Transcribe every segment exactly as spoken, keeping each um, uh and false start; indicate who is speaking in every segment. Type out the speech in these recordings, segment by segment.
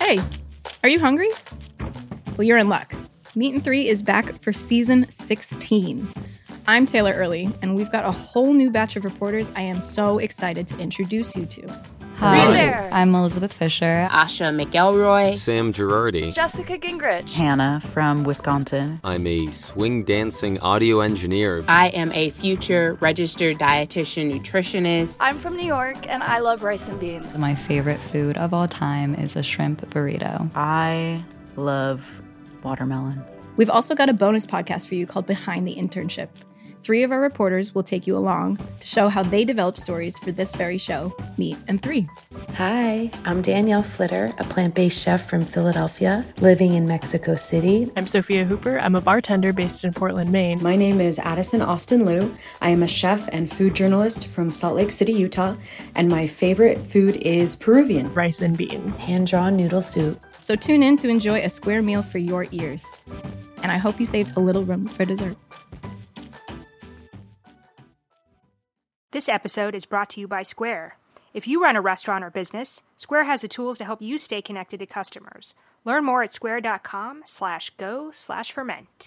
Speaker 1: Hey, are you hungry? Well, you're in luck. Meat and Three is back for season sixteen. I'm Taylor Early, and we've got a whole new batch of reporters I am so excited to introduce you to.
Speaker 2: Hi, there. I'm Elizabeth Fisher.
Speaker 3: Asha McElroy.
Speaker 4: Sam Girardi.
Speaker 5: Jessica Gingrich.
Speaker 6: Hannah from Wisconsin.
Speaker 4: I'm a swing dancing audio engineer.
Speaker 3: I am a future registered dietitian nutritionist.
Speaker 5: I'm from New York, and I love rice and beans.
Speaker 2: My favorite food of all time is a shrimp burrito.
Speaker 6: I love watermelon.
Speaker 1: We've also got a bonus podcast for you called Behind the Internship. Three of our reporters will take you along to show how they developed stories for this very show, Meat and Three.
Speaker 7: Hi, I'm Danielle Flitter, a plant-based chef from Philadelphia, living in Mexico City.
Speaker 8: I'm Sophia Hooper. I'm a bartender based in Portland, Maine.
Speaker 9: My name is Addison Austin Liu. I am a chef and food journalist from Salt Lake City, Utah, and my favorite food is Peruvian.
Speaker 8: Rice and beans.
Speaker 7: Hand-drawn noodle soup.
Speaker 1: So tune in to enjoy a square meal for your ears. And I hope you saved a little room for dessert.
Speaker 10: This episode is brought to you by Square. If you run a restaurant or business, Square has the tools to help you stay connected to customers. Learn more at square.com slash go slash ferment.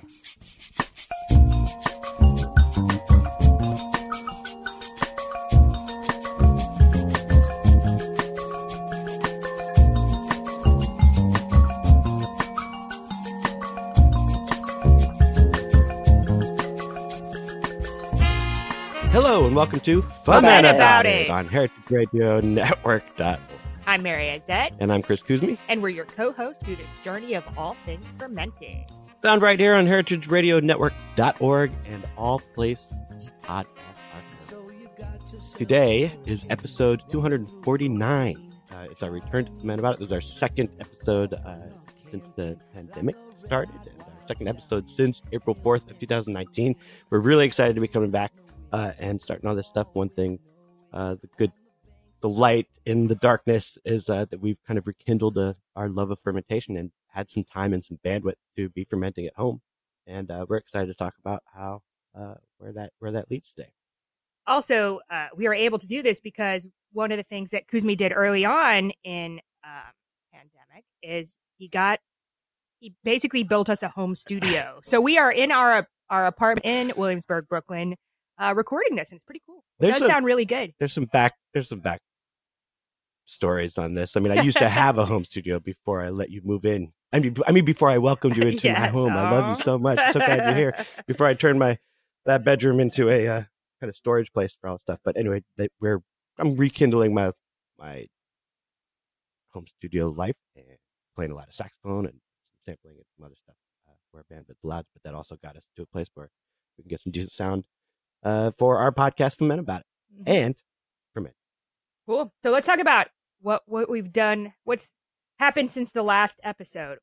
Speaker 11: Hello and welcome to
Speaker 10: Ferment About It
Speaker 11: on Heritage Radio Network dot org.
Speaker 10: I'm Mary Izette.
Speaker 11: And I'm Chris Kuzmi.
Speaker 10: And we're your co-hosts through this journey of all things fermenting.
Speaker 11: Found right here on Heritage Radio Network dot org and all places podcasts are found. Today is episode two hundred forty-nine. Uh, it's our return to Ferment About It. This is our second episode uh, since the pandemic started. And our second episode since April fourth of two thousand nineteen. We're really excited to be coming back. Uh, and starting all this stuff. One thing, uh, the good, the light in the darkness is uh, that we've kind of rekindled uh, our love of fermentation and had some time and some bandwidth to be fermenting at home. And uh, we're excited to talk about how uh, where that where that leads today.
Speaker 10: Also, uh, we are able to do this because one of the things that Kuzmi did early on in um, pandemic is he got he basically built us a home studio. So we are in our our apartment in Williamsburg, Brooklyn. Uh, recording this, and it's pretty cool. It
Speaker 11: There's
Speaker 10: does
Speaker 11: some,
Speaker 10: sound really good.
Speaker 11: There's some back, there's some back stories on this. I mean, I used to have a home studio before I let you move in. I mean, I mean, before I welcomed you into
Speaker 10: yes,
Speaker 11: my home.
Speaker 10: oh.
Speaker 11: I love you so much. So glad you're here. Before I turned my that bedroom into a uh, kind of storage place for all stuff. But anyway, that we're I'm rekindling my my home studio life and playing a lot of saxophone and some sampling and some other stuff uh, for our band, but Lodge. But that also got us to a place where we can get some decent sound. Uh, for our podcast, Ferment About It, mm-hmm. and Ferment.
Speaker 10: Cool. So let's talk about what what we've done. What's happened since the last episode?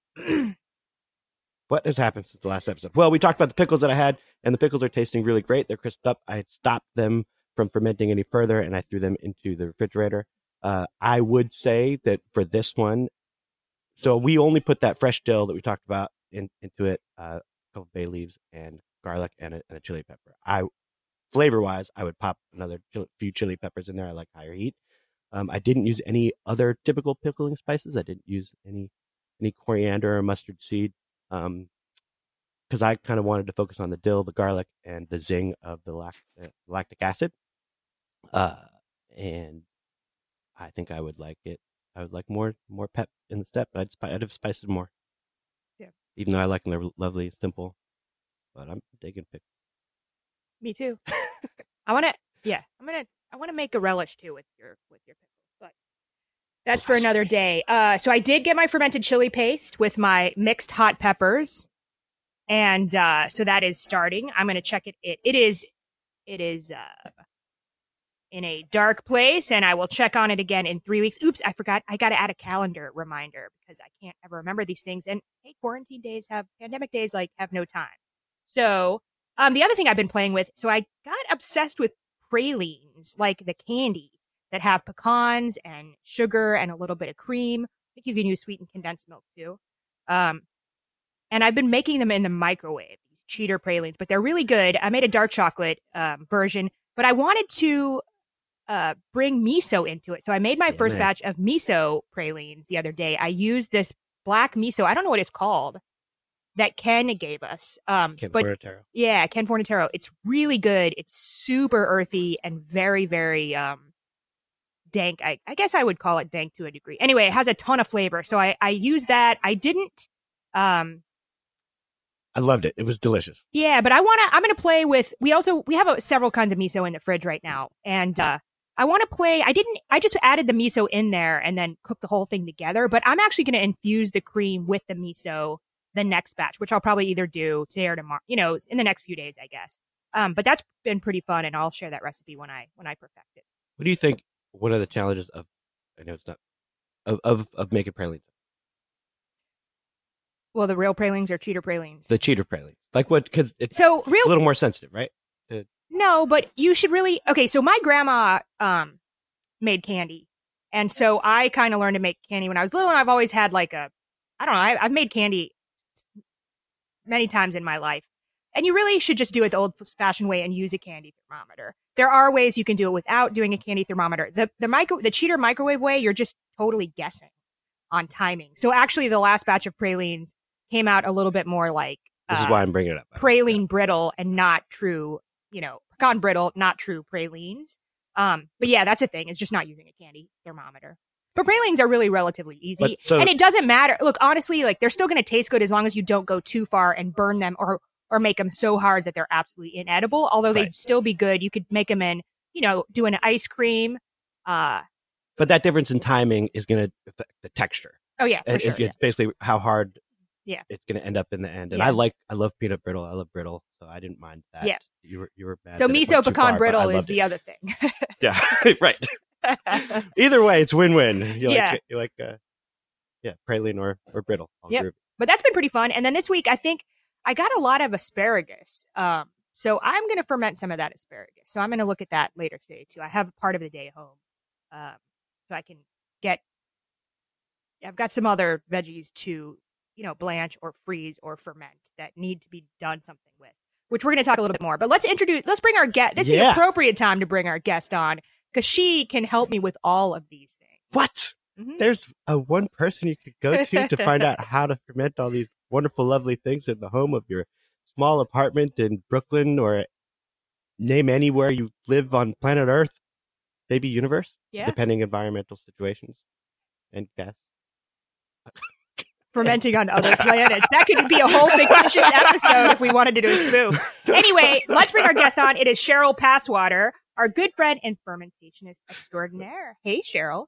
Speaker 11: What has happened since the last episode? Well, we talked about the pickles that I had, and the pickles are tasting really great. They're crisped up. I stopped them from fermenting any further, and I threw them into the refrigerator. Uh, I would say that for this one, so we only put that fresh dill that we talked about in, into it, uh, a couple of bay leaves and garlic and a, and a chili pepper. I Flavor wise, I would pop another chili, few chili peppers in there. I like higher heat. Um, I didn't use any other typical pickling spices. I didn't use any any coriander or mustard seed um, because I kind of wanted to focus on the dill, the garlic, and the zing of the lac- uh, lactic acid. Uh, and I think I would like it. I would like more more pep in the step. I'd, I'd have spiced it more.
Speaker 10: Yeah.
Speaker 11: Even though I like them, they're lovely, simple. But I'm digging pickles.
Speaker 10: Me too. I want to, yeah, I'm going to, I want to make a relish too with your, with your pickles, but that's for another day. Uh, so I did get my fermented chili paste with my mixed hot peppers. And, uh, so that is starting. I'm going to check it. It, it is, it is, uh, in a dark place, and I will check on it again in three weeks. Oops, I forgot. I got to add a calendar reminder because I can't ever remember these things. And hey, quarantine days have, pandemic days, like, have no time. So, Um, the other thing I've been playing with, so I got obsessed with pralines, like the candy that have pecans and sugar and a little bit of cream. I think you can use sweetened condensed milk too. Um, and I've been making them in the microwave, these cheater pralines, but they're really good. I made a dark chocolate um, version, but I wanted to uh, bring miso into it. So I made my
Speaker 11: Damn
Speaker 10: first
Speaker 11: it.
Speaker 10: batch of miso pralines the other day. I used this black miso. I don't know what it's called that Ken gave us. Um,
Speaker 11: Ken
Speaker 10: but
Speaker 11: Fornataro.
Speaker 10: yeah, Ken Fornataro. It's really good. It's super earthy and very, very um, dank. I, I guess I would call it dank to a degree. Anyway, it has a ton of flavor. So I, I used that. I didn't. Um,
Speaker 11: I loved it. It was delicious.
Speaker 10: yeah, but I want to, I'm going to play with, we also, we have a, several kinds of miso in the fridge right now. And, uh, I want to play, I didn't, I just added the miso in there and then cooked the whole thing together, but I'm actually going to infuse the cream with the miso the next batch, which I'll probably either do today or tomorrow, you know, in the next few days, I guess. Um, but that's been pretty fun and I'll share that recipe when I, when I perfect it.
Speaker 11: What do you think one of the challenges of, I know it's not, of, of, of making pralines?
Speaker 10: Well, the real pralines are cheater pralines.
Speaker 11: The cheater praline. Like what, because it's,
Speaker 10: So real,
Speaker 11: it's a little more sensitive, right? To-
Speaker 10: no, but you should really, okay, so my grandma, um, made candy. And so I kind of learned to make candy when I was little and I've always had like a, I don't know, I, I've made candy many times in my life. And you really should just do it the old fashioned way and use a candy thermometer. There are ways you can do it without doing a candy thermometer. The, the micro, the cheater microwave way, you're just totally guessing on timing. So actually the last batch of pralines came out a little bit more like,
Speaker 11: this
Speaker 10: uh,
Speaker 11: is why I'm bringing it up.
Speaker 10: praline brittle and not true, you know, pecan brittle, not true pralines. Um, but yeah, that's a thing. It's just not using a candy thermometer. But pralines are really relatively easy.
Speaker 11: But, so-
Speaker 10: and it doesn't matter. Look, honestly, like they're still going to taste good as long as you don't go too far and burn them or, or make them so hard that they're absolutely inedible. Although they'd
Speaker 11: Right.
Speaker 10: still be good. You could make them in, you know, do an ice cream. Uh,
Speaker 11: But that difference in timing is going to affect the texture.
Speaker 10: oh yeah, for
Speaker 11: And
Speaker 10: sure.
Speaker 11: it's, it's basically how hard
Speaker 10: Yeah.
Speaker 11: it's going to end up in the end. And
Speaker 10: Yeah.
Speaker 11: I like, I love peanut brittle. I love brittle. So I didn't mind that.
Speaker 10: Yeah.
Speaker 11: You were, you were mad
Speaker 10: So
Speaker 11: that it
Speaker 10: miso
Speaker 11: went too
Speaker 10: pecan
Speaker 11: far, but I
Speaker 10: brittle is
Speaker 11: loved
Speaker 10: the
Speaker 11: it.
Speaker 10: other thing.
Speaker 11: Yeah. Right. Either way, it's win-win. You
Speaker 10: Yeah.
Speaker 11: like, you like, uh, yeah, praline or, or brittle. All
Speaker 10: Yep.
Speaker 11: groovy.
Speaker 10: But that's been pretty fun. And then this week, I think I got a lot of asparagus. Um, so I'm going to ferment some of that asparagus. So I'm going to look at that later today too. I have part of the day home. Um, so I can get, I've got some other veggies to, you know, blanch or freeze or ferment that need to be done something with, which we're going to talk a little bit more. But let's introduce, let's bring our guest. This is the
Speaker 11: Yeah.
Speaker 10: appropriate time to bring our guest on because she can help me with all of these things.
Speaker 11: What?
Speaker 10: Mhm.
Speaker 11: There's a one person you could go to to find out how to ferment all these wonderful, lovely things in the home of your small apartment in Brooklyn or name anywhere you live on planet Earth, maybe universe,
Speaker 10: Yeah.
Speaker 11: depending environmental situations and gas.
Speaker 10: Fermenting on other planets. That could be a whole fictitious episode if we wanted to do a spoof. Anyway, let's bring our guest on. It is Cheryl Passwater, our good friend and fermentationist extraordinaire. Hey, Cheryl.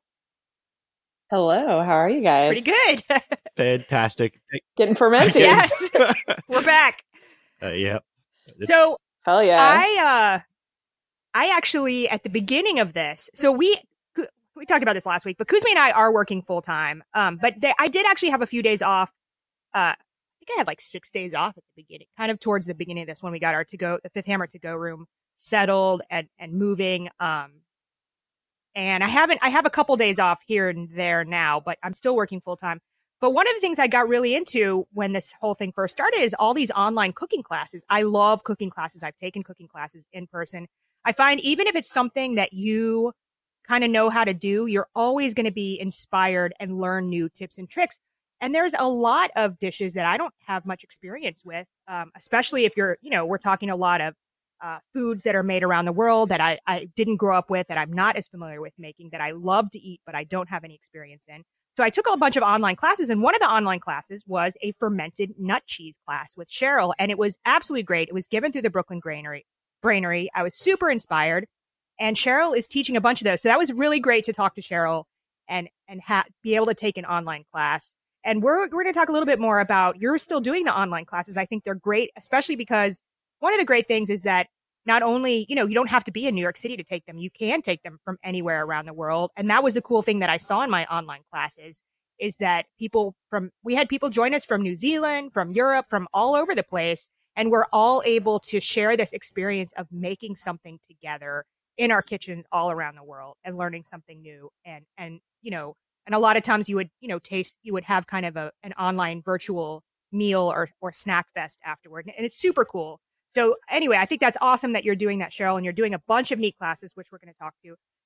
Speaker 12: Hello, how are you guys?
Speaker 10: Pretty good.
Speaker 11: Fantastic.
Speaker 12: Getting fermented.
Speaker 10: Yes. We're back.
Speaker 11: Uh, yep.
Speaker 10: So
Speaker 12: Hell yeah.
Speaker 10: I, uh, I actually, at the beginning of this, so we, we talked about this last week, but Kuzmi and I are working full time. Um, but they, I did actually have a few days off. Uh, I think I had like six days off at the beginning, kind of towards the beginning of this when we got our to go, the Fifth Hammer to go room settled and, and moving. Um, and I haven't, I have a couple days off here and there now, but I'm still working full time. But one of the things I got really into when this whole thing first started is all these online cooking classes. I love cooking classes. I've taken cooking classes in person. I find even if it's something that you kind of know how to do, you're always going to be inspired and learn new tips and tricks. And there's a lot of dishes that I don't have much experience with, um, especially if you're, you know, we're talking a lot of uh, foods that are made around the world that I, I didn't grow up with, that I'm not as familiar with making, that I love to eat, but I don't have any experience in. So I took a bunch of online classes, and one of the online classes was a fermented nut cheese class with Cheryl, and it was absolutely great. It was given through the Brooklyn Granary. Brainery. I was super inspired, and Cheryl is teaching a bunch of those. So that was really great to talk to Cheryl and and ha- be able to take an online class. And we're we're going to talk a little bit more about you're still doing the online classes. I think they're great, especially because one of the great things is that not only, you know, you don't have to be in New York City to take them. You can take them from anywhere around the world. And that was the cool thing that I saw in my online classes is that people from, we had people join us from New Zealand, from Europe, from all over the place. And we're all able to share this experience of making something together in our kitchens all around the world and learning something new. And, and, you know, and a lot of times you would, you know, taste, you would have kind of a, an online virtual meal or, or snack fest afterward. And it's super cool. So anyway, I think that's awesome that you're doing that, Cheryl, and you're doing a bunch of neat classes, which we're going to talk to.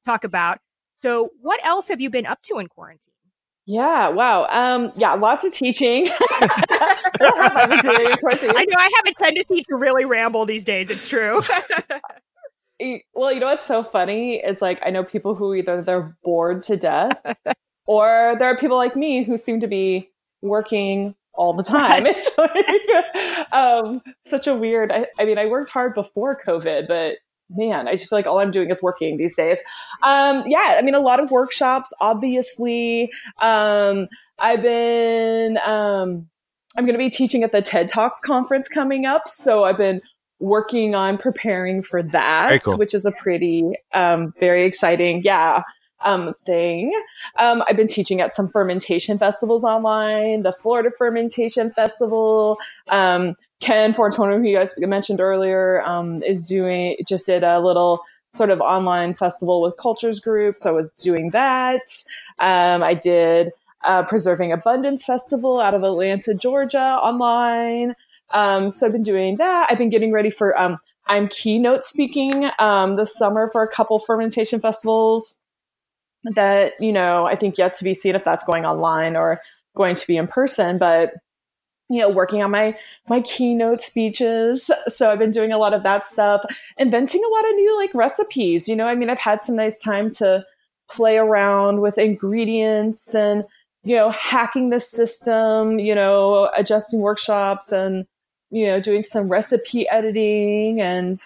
Speaker 10: talk about. So what else have you been up to in quarantine?
Speaker 12: Yeah, wow. Um, yeah, lots of teaching. I don't have I've been doing in quarantine.
Speaker 10: I know I have a tendency to really ramble these days. It's true.
Speaker 12: Well, you know what's so funny is like I know people who either they're bored to death or there are people like me who seem to be working all the time. Right. It's like um, such a weird, I, I mean, I worked hard before COVID, but man, I just feel like all I'm doing is working these days. Um, yeah, I mean, a lot of workshops, obviously. Um, I've been, um, I'm going to be teaching at the TED Talks conference coming up. So I've been working on preparing for that, cool. which is a pretty, um, very exciting, yeah, um, thing. Um, I've been teaching at some fermentation festivals online, the Florida Fermentation Festival. Um, Ken Fortuna, who you guys mentioned earlier, um, is doing, just did a little sort of online festival with Cultures Group. So I was doing that. Um, I did uh, Preserving Abundance Festival out of Atlanta, Georgia online. Um, so I've been doing that. I've been getting ready for, um, I'm keynote speaking um, this summer for a couple fermentation festivals that, you know, I think yet to be seen if that's going online or going to be in person. But you know, working on my, my keynote speeches. So I've been doing a lot of that stuff, inventing a lot of new like recipes. You know, I mean, I've had some nice time to play around with ingredients and, you know, hacking the system, you know, adjusting workshops and, you know, doing some recipe editing and,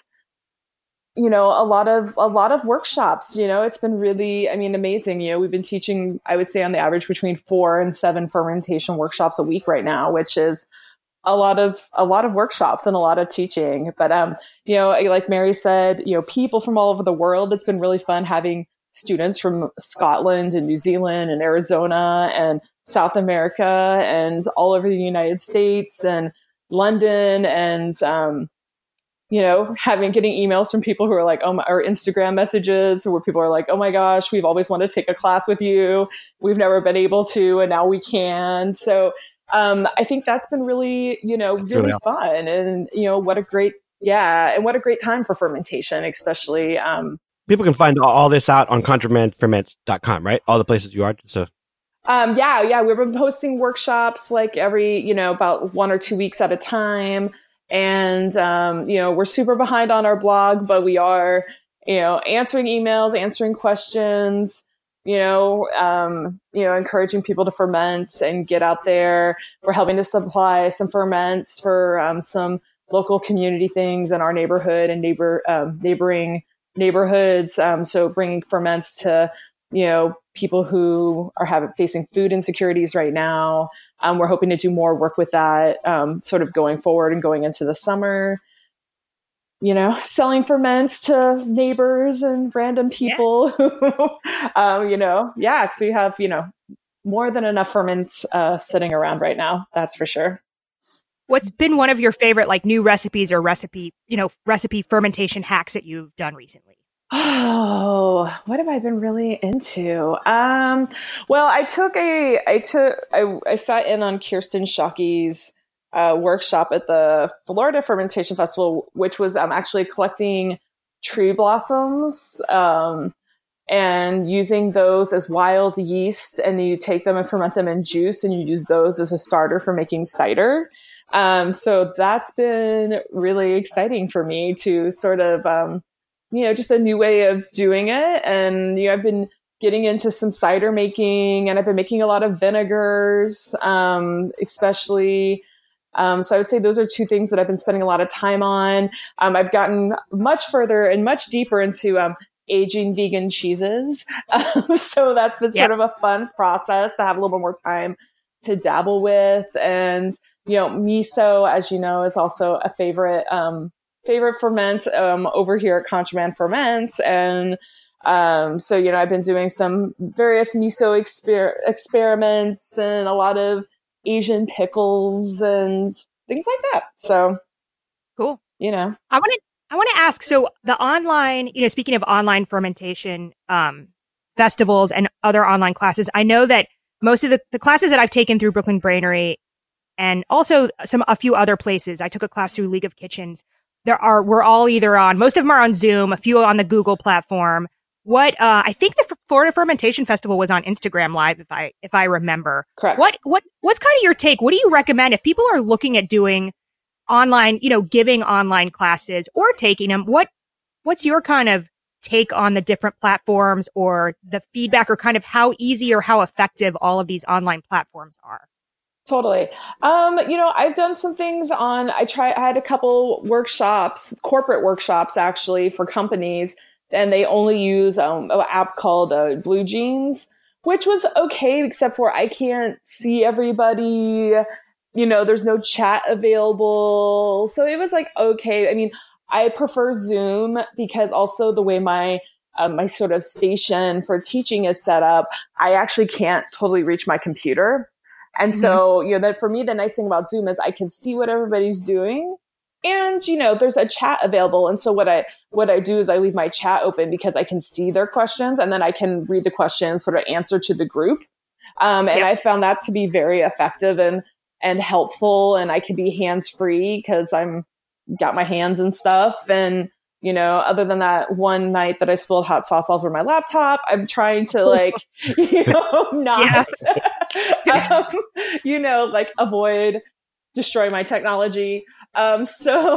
Speaker 12: you know, a lot of, a lot of workshops, you know, it's been really, I mean, amazing. You know, we've been teaching, I would say on the average between four and seven fermentation workshops a week right now, which is a lot of, a lot of workshops and a lot of teaching. But, um, you know, like Mary said, you know, people from all over the world, it's been really fun having students from Scotland and New Zealand and Arizona and South America and all over the United States and London and, um, you know, having, getting emails from people who are like, oh my, or Instagram messages where people are like, oh my gosh, we've always wanted to take a class with you. We've never been able to, and now we can. So, um, I think that's been really, you know, really, really fun. And, you know, what a great, yeah. And what a great time for fermentation, especially, um,
Speaker 11: people can find all this out on contraband ferment dot com, right? All the places you are. So,
Speaker 12: um, yeah, yeah. We've been posting workshops like every, you know, about one or two weeks at a time. And, um, you know, we're super behind on our blog, but we are, you know, answering emails, answering questions, you know, um, you know, encouraging people to ferment and get out there. We're helping to supply some ferments for, um, some local community things in our neighborhood and neighbor, um, neighboring neighborhoods. Um, so bringing ferments to, you know, people who are having, facing food insecurities right now. Um, we're hoping to do more work with that, um, sort of going forward and going into the summer, you know, selling ferments to neighbors and random people, yeah. um, you know, yeah, because we have, you know, more than enough ferments uh, sitting around right now. That's for sure.
Speaker 10: What's been one of your favorite, like, new recipes or recipe, you know, recipe fermentation hacks that you've done recently?
Speaker 12: Oh, what have I been really into? Um, well, I took a, I took, I, I sat in on Kirsten Shockey's uh, workshop at the Florida Fermentation Festival, which was um, actually collecting tree blossoms um, and using those as wild yeast. And you take them and ferment them in juice, and you use those as a starter for making cider. Um, so that's been really exciting for me to sort of, um, you know, just a new way of doing it. And, you know, I've been getting into some cider making, and I've been making a lot of vinegars, um, especially. Um, so I would say those are two things that I've been spending a lot of time on. Um, I've gotten much further and much deeper into, um, aging vegan cheeses. Um, so that's been sort yep. of a fun process to have a little bit more time to dabble with. And, you know, miso, as you know, is also a favorite, um, favorite ferment um, over here at Contraband Ferments. And um, so, you know, I've been doing some various miso exper- experiments and a lot of Asian pickles and things like that. So
Speaker 10: cool.
Speaker 12: You know,
Speaker 10: I want to, I want to ask, so the online, you know, speaking of online fermentation um, festivals and other online classes, I know that most of the, the classes that I've taken through Brooklyn Brainery and also some, a few other places, I took a class through League of Kitchens. There are, we're all either on, most of them are on Zoom, a few on the Google platform, what uh, I think the Florida Fermentation Festival was on Instagram Live, if I if I remember.
Speaker 12: Correct.
Speaker 10: What what what's kind of your take? What do you recommend if people are looking at doing online, you know, giving online classes or taking them? What what's your kind of take on the different platforms or the feedback, or kind of how easy or how effective all of these online platforms are?
Speaker 12: Totally. Um, you know, I've done some things on, I try, I had a couple workshops, corporate workshops actually for companies, and they only use um, an app called uh, Blue Jeans, which was okay, except for I can't see everybody, you know, there's no chat available. So it was like, okay. I mean, I prefer Zoom because also the way my um, my sort of station for teaching is set up, I actually can't totally reach my computer. And mm-hmm. so, you know, that for me, the nice thing about Zoom is I can see what everybody's doing. And, you know, there's a chat available. And so what I what I do is I leave my chat open because I can see their questions, and then I can read the questions, sort of answer to the group. Um, and yep. I found that to be very effective and and helpful. And I can be hands-free because I'm got my hands and stuff. And, you know, other than that one night that I spilled hot sauce all over my laptop, I'm trying to like, you know, not, um, you know, like avoid destroying my technology. Um, so,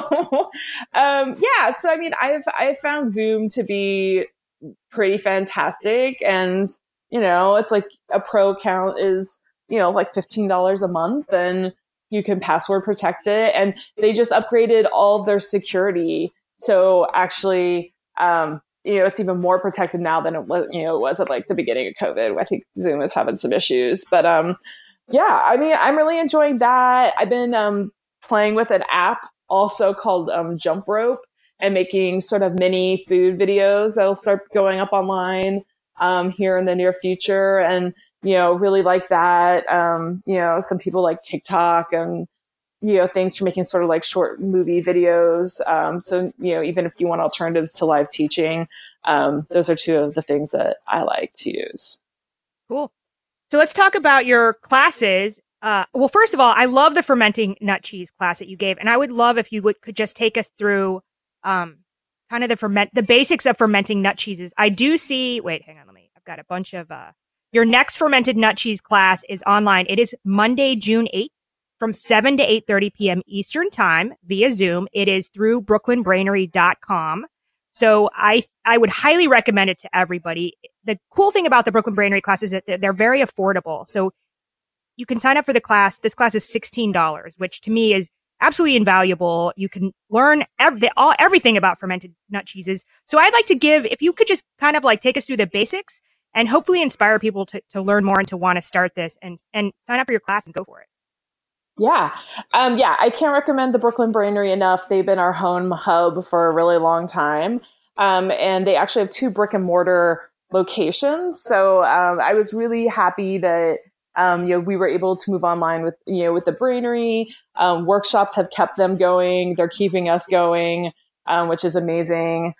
Speaker 12: um, yeah, so, I mean, I've, I've found Zoom to be pretty fantastic. And, you know, it's like a pro account is, you know, like fifteen dollars a month, and you can password protect it. And they just upgraded all of their security. So actually, um, you know, it's even more protected now than it was, you know, it was at like the beginning of COVID. I think Zoom is having some issues, but, um, yeah, I mean, I'm really enjoying that. I've been, um, playing with an app also called, um, Jump Rope, and making sort of mini food videos that'll start going up online, um, here in the near future. And, you know, really like that. Um, you know, some people like TikTok and, you know, things for making sort of like short movie videos. Um, so, you know, even if you want alternatives to live teaching, um, those are two of the things that I like to use.
Speaker 10: Cool. So let's talk about your classes. Uh, well, first of all, I love the fermenting nut cheese class that you gave. And I would love if you would, could just take us through, um, kind of the ferment, the basics of fermenting nut cheeses. I do see, wait, hang on, let me, I've got a bunch of, uh, your next fermented nut cheese class is online. It is Monday, June eighth from seven to eight thirty p.m. Eastern time via Zoom. It is through brooklyn brainery dot com. So I, I would highly recommend it to everybody. The cool thing about the Brooklyn Brainery class is that they're very affordable. So you can sign up for the class. This class is sixteen dollars, which to me is absolutely invaluable. You can learn every, all, everything about fermented nut cheeses. So I'd like to give, if you could just kind of like take us through the basics and hopefully inspire people to, to learn more and to want to start this and, and sign up for your class and go for it.
Speaker 12: Yeah. Um, yeah, I can't recommend the Brooklyn Brainery enough. They've been our home hub for a really long time. Um, and they actually have two brick and mortar locations. So, um, I was really happy that, um, you know, we were able to move online with, you know, with the Brainery. Um, workshops have kept them going. They're keeping us going, um, which is amazing.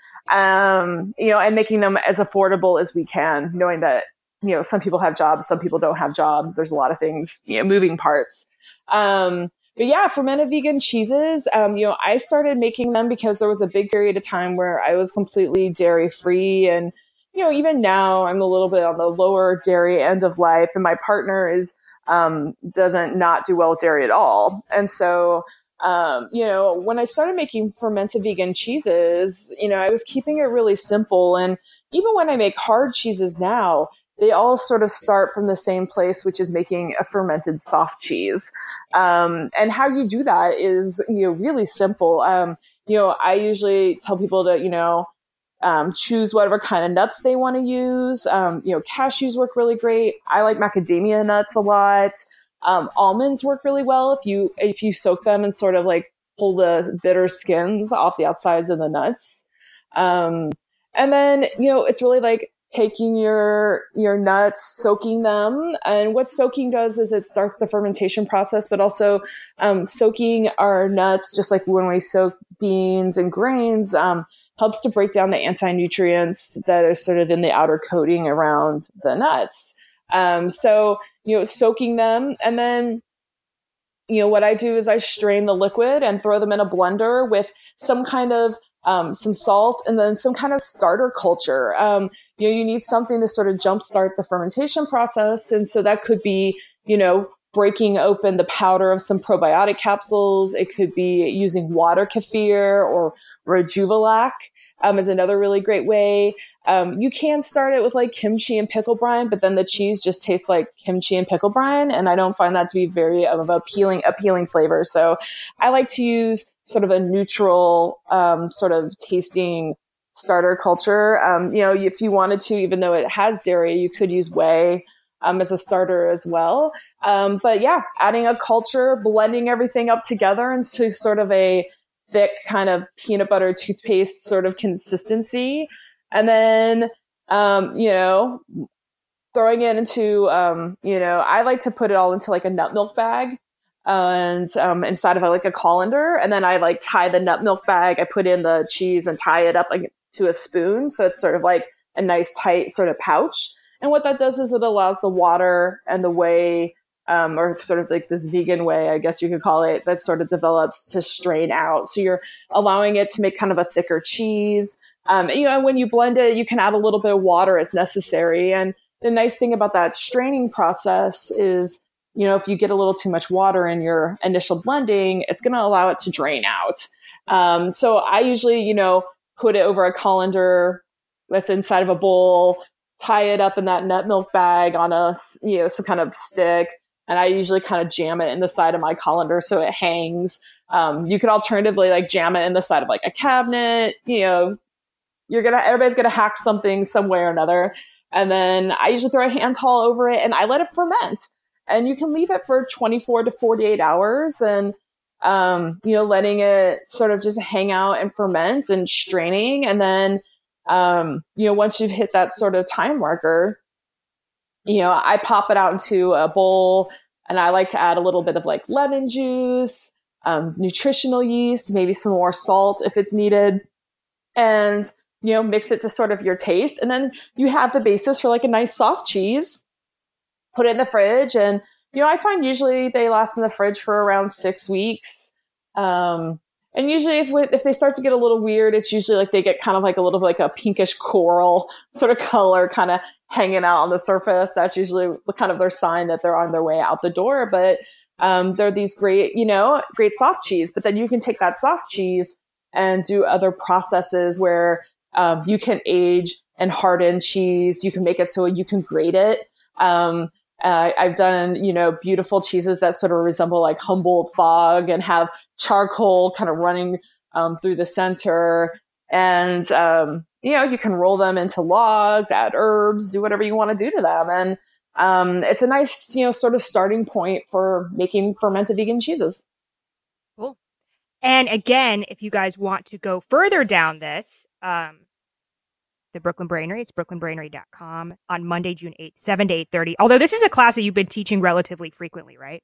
Speaker 12: Um, you know, and making them as affordable as we can, knowing that, you know, some people have jobs, some people don't have jobs. There's a lot of things, you know, moving parts. Um, but yeah, fermented vegan cheeses, um, you know, I started making them because there was a big period of time where I was completely dairy free. And, you know, even now I'm a little bit on the lower dairy end of life, and my partner is, um, doesn't not do well with dairy at all. And so, um, you know, when I started making fermented vegan cheeses, you know, I was keeping it really simple. And even when I make hard cheeses now, they all sort of start from the same place, which is making a fermented soft cheese. Um, and how you do that is, you know, really simple. Um, you know, I usually tell people to, you know, um, choose whatever kind of nuts they want to use. Um, you know, cashews work really great. I like macadamia nuts a lot. Um, almonds work really well if you, if you soak them and sort of like pull the bitter skins off the outsides of the nuts. Um, and then, you know, it's really like taking your, your nuts, soaking them. And what soaking does is it starts the fermentation process, but also, um, soaking our nuts, just like when we soak beans and grains, um, helps to break down the anti-nutrients that are sort of in the outer coating around the nuts. Um, so, you know, soaking them, and then, you know, what I do is I strain the liquid and throw them in a blender with some kind of um, some salt, and then some kind of starter culture. Um, you know, you need something to sort of jumpstart the fermentation process. And so that could be, you know, breaking open the powder of some probiotic capsules. It could be using water kefir or Rejuvelac um, is another really great way. Um, you can start it with like kimchi and pickle brine, but then the cheese just tastes like kimchi and pickle brine. And I don't find that to be very of a appealing, appealing flavor. So I like to use sort of a neutral, um, sort of tasting starter culture. Um, you know, if you wanted to, even though it has dairy, you could use whey, um, as a starter as well. Um, but yeah, adding a culture, blending everything up together into sort of a thick kind of peanut butter toothpaste sort of consistency. And then, um, you know, throwing it into, um, you know, I like to put it all into like a nut milk bag and um, inside of a, like a colander. And then I like tie the nut milk bag. I put in the cheese and tie it up like to a spoon. So it's sort of like a nice tight sort of pouch. And what that does is it allows the water and the whey, um, or sort of like this vegan whey, I guess you could call it, that sort of develops to strain out. So you're allowing it to make kind of a thicker cheese. Um, and, you know, when you blend it, you can add a little bit of water as necessary. And the nice thing about that straining process is, you know, if you get a little too much water in your initial blending, it's going to allow it to drain out. Um, so I usually, you know, put it over a colander that's inside of a bowl, tie it up in that nut milk bag on a, you know, some kind of stick. And I usually kind of jam it in the side of my colander so it hangs. Um, you could alternatively like jam it in the side of like a cabinet. You know, you're going to, everybody's going to hack something some way or another. And then I usually throw a hand towel over it and I let it ferment. And you can leave it for twenty-four to forty-eight hours and, um, you know, letting it sort of just hang out and ferment and straining. And then, um, you know, once you've hit that sort of time marker, you know, I pop it out into a bowl and I like to add a little bit of like lemon juice, um, nutritional yeast, maybe some more salt if it's needed, and, you know, mix it to sort of your taste. And then you have the basis for like a nice soft cheese, put it in the fridge. And, you know, I find usually they last in the fridge for around six weeks. Um, And usually if we, if they start to get a little weird, it's usually like they get kind of like a little like a pinkish coral sort of color kind of hanging out on the surface. That's usually kind of their sign that they're on their way out the door. But um, they're these great, you know, great soft cheese. But then you can take that soft cheese and do other processes where um, you can age and harden cheese. You can make it so you can grate it. Um, Uh, I've done, you know, beautiful cheeses that sort of resemble like Humboldt fog and have charcoal kind of running um, through the center. And, um, you know, you can roll them into logs, add herbs, do whatever you want to do to them. And um, it's a nice, you know, sort of starting point for making fermented vegan cheeses.
Speaker 10: Cool. And again, if you guys want to go further down this, um, the Brooklyn Brainery. It's brooklyn brainery dot com on Monday, June eighth, seven to eight thirty. Although this is a class that you've been teaching relatively frequently, right?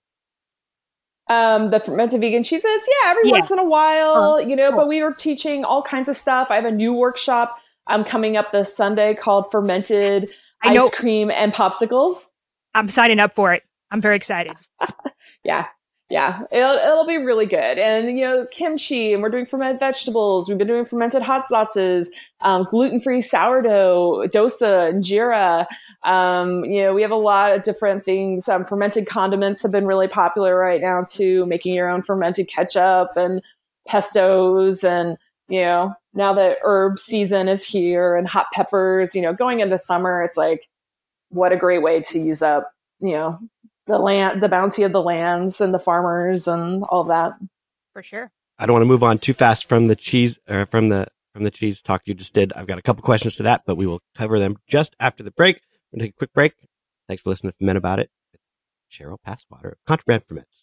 Speaker 12: Um, the fermented vegan cheeses. Yeah, every
Speaker 10: Yeah.
Speaker 12: once in a while,
Speaker 10: Uh,
Speaker 12: you know,
Speaker 10: cool.
Speaker 12: but we were teaching all kinds of stuff. I have a new workshop um, coming up this Sunday called Fermented
Speaker 10: I know.
Speaker 12: Ice Cream and Popsicles.
Speaker 10: I'm signing up for it. I'm very excited.
Speaker 12: Yeah. Yeah, it'll, it'll be really good. And, you know, kimchi, and we're doing fermented vegetables. We've been doing fermented hot sauces, um, gluten-free sourdough, dosa, injera. Um, you know, we have a lot of different things. Um, fermented condiments have been really popular right now too, making your own fermented ketchup and pestos. And, you know, now that herb season is here and hot peppers, you know, going into summer, it's like, what a great way to use up, you know, the land, the bounty of the lands and the farmers and all that.
Speaker 10: For sure.
Speaker 11: I don't want to move on too fast from the cheese or from the from the cheese talk you just did. I've got a couple questions to that, but we will cover them just after the break. We're going to take a quick break. Thanks for listening to Ferment About It. Cheryl Passwater of Contraband Ferments.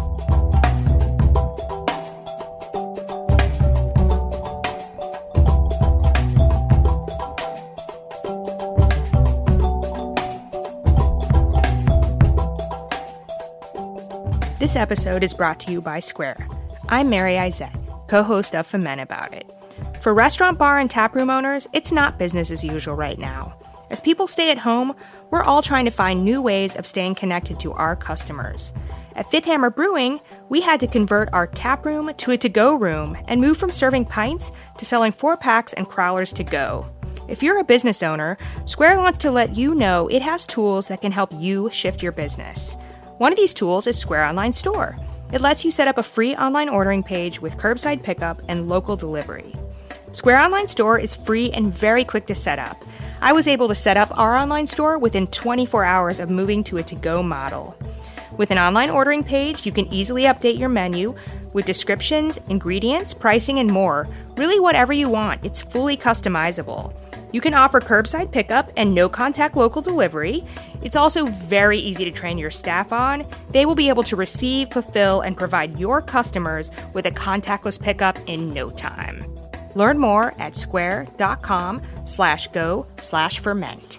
Speaker 10: This episode is brought to you by Square. I'm Mary Izette, co-host of Ferment About It. For restaurant, bar, and taproom owners, it's not business as usual right now. As people stay at home, we're all trying to find new ways of staying connected to our customers. At Fifth Hammer Brewing, we had to convert our tap room to a to-go room and move from serving pints to selling four-packs and crowlers to go. If you're a business owner, Square wants to let you know it has tools that can help you shift your business. One of these tools is Square Online Store. It lets you set up a free online ordering page with curbside pickup and local delivery. Square Online Store is free and very quick to set up. I was able to set up our online store within twenty-four hours of moving to a to-go model. With an online ordering page, you can easily update your menu with descriptions, ingredients, pricing, and more. Really whatever you want, it's fully customizable. You can offer curbside pickup and no-contact local delivery. It's also very easy to train your staff on. They will be able to receive, fulfill, and provide your customers with a contactless pickup in no time. Learn more at square.com slash go slash ferment.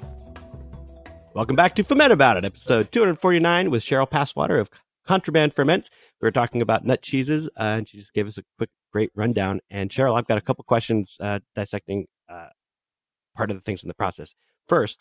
Speaker 11: Welcome back to Ferment About It, episode two forty-nine with Cheryl Passwater of Contraband Ferments. We were talking about nut cheeses, uh, and she just gave us a quick, great rundown. And Cheryl, I've got a couple questions uh, dissecting uh, part of the things in the process. First,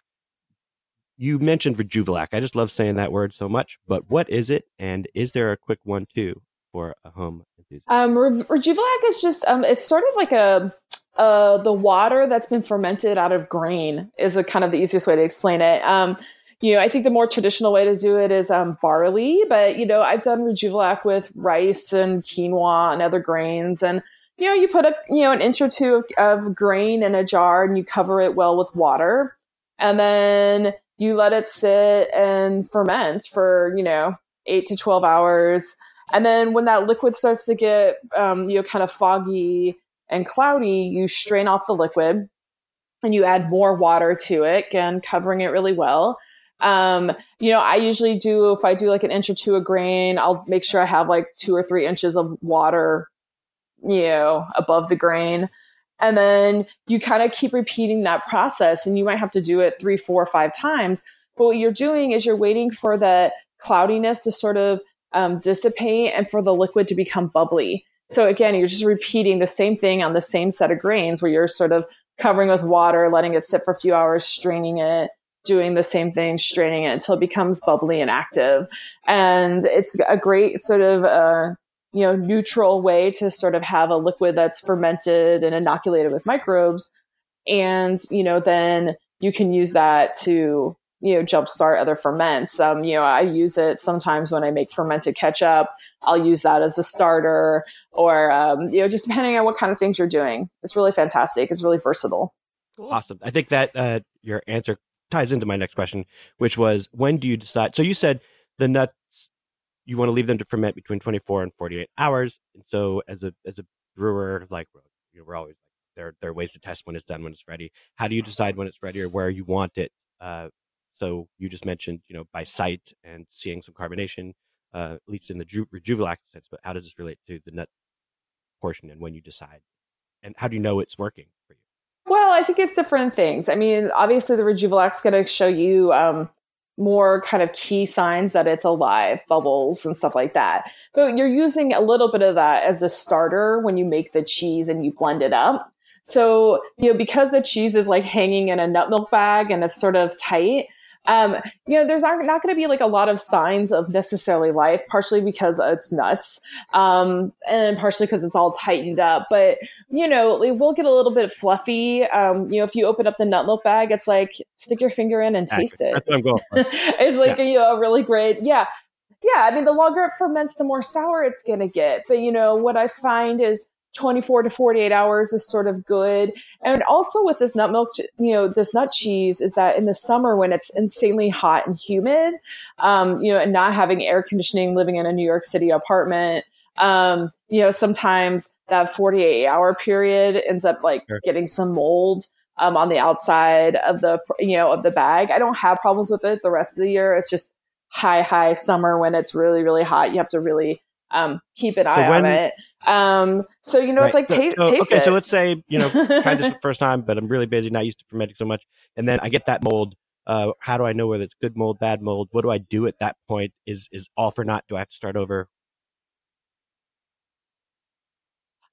Speaker 11: you mentioned Rejuvelac. I just love saying that word so much, but what is it? And is there a quick one, too, for a home enthusiast?
Speaker 12: Um, Re- Rejuvelac is just, um, it's sort of like a, uh, the water that's been fermented out of grain is a kind of the easiest way to explain it. Um, you know, I think the more traditional way to do it is, um, barley, but, you know, I've done Rejuvelac with rice and quinoa and other grains. And, you know, you put a, you know, an inch or two of, of grain in a jar and you cover it well with water. And then you let it sit and ferment for, you know, eight to twelve hours. And then when that liquid starts to get, um, you know, kind of foggy and cloudy, you strain off the liquid and you add more water to it, again, covering it really well. Um, you know, I usually do, if I do like an inch or two of grain, I'll make sure I have like two or three inches of water, you know, above the grain. And then you kind of keep repeating that process, and you might have to do it three, four, five times. But what you're doing is you're waiting for the cloudiness to sort of um, dissipate and for the liquid to become bubbly. So again, you're just repeating the same thing on the same set of grains where you're sort of covering with water, letting it sit for a few hours, straining it, doing the same thing, straining it until it becomes bubbly and active. And it's a great sort of, uh, you know, neutral way to sort of have a liquid that's fermented and inoculated with microbes. And, you know, then you can use that to, you know, jumpstart other ferments. Um, you know, I use it sometimes when I make fermented ketchup. I'll use that as a starter, or, um, you know, just depending on what kind of things you're doing. It's really fantastic. It's really versatile.
Speaker 11: Awesome. I think that uh, your answer ties into my next question, which was, when do you decide? So you said the nuts, you want to leave them to ferment between twenty-four and forty-eight hours. And so as a as a brewer, like, you know, we're always like, there, there are ways to test when it's done, when it's ready. How do you decide when it's ready or where you want it? Uh, so you just mentioned, you know, by sight and seeing some carbonation, uh, at least in the Ju- Rejuvelac sense, but how does this relate to the nut portion and when you decide? And how do you know it's working for you?
Speaker 12: Well, I think it's different things. I mean, obviously the Rejuvelac's going to show you um, more kind of key signs that it's alive, bubbles and stuff like that. But you're using a little bit of that as a starter when you make the cheese and you blend it up. So, you know, because the cheese is like hanging in a nut milk bag and it's sort of tight, um, you know, there's not, not going to be like a lot of signs of necessarily life, partially because it's nuts, um, and partially because it's all tightened up. But, you know, it will get a little bit fluffy. Um, you know, if you open up the nut milk bag, it's like, stick your finger in and taste it.
Speaker 11: That's what I'm going for.
Speaker 12: It's like, yeah. you know, a really great, yeah. Yeah, I mean, the longer it ferments, the more sour it's going to get. But, you know, what I find is twenty-four to forty-eight hours is sort of good. And also with this nut milk, you know, this nut cheese is that in the summer when it's insanely hot and humid, um, you know, and not having air conditioning, living in a New York City apartment, um, you know, sometimes that forty-eight hour period ends up like sure. getting some mold um, on the outside of the, you know, of the bag. I don't have problems with it the rest of the year. It's just high, high summer when it's really, really hot. You have to really um, keep an so eye when, on it. Um, so, you know, right. it's like, taste,
Speaker 11: so,
Speaker 12: taste
Speaker 11: okay,
Speaker 12: it.
Speaker 11: so let's say, you know, tried this for the first time, but I'm really busy, not used to fermenting so much. And then I get that mold. Uh, how do I know whether it's good mold, bad mold? What do I do at that point? Is, is all for naught? Do I have to start over?